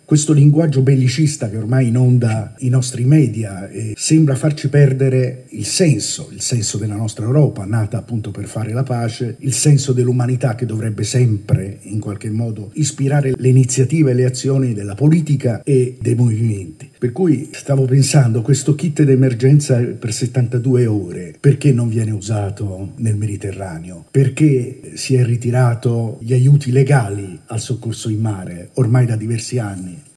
questo linguaggio bellicista che ormai inonda i nostri media e sembra farci perdere il senso della nostra Europa, nata appunto per fare la pace, il senso dell'umanità che dovrebbe sempre in qualche modo ispirare le iniziative e le azioni della politica e dei movimenti. Per cui stavo pensando, questo kit d'emergenza per 72 ore, perché non viene usato nel Mediterraneo? Perché si è ritirato gli aiuti legali al soccorso in mare ormai da diversi anni?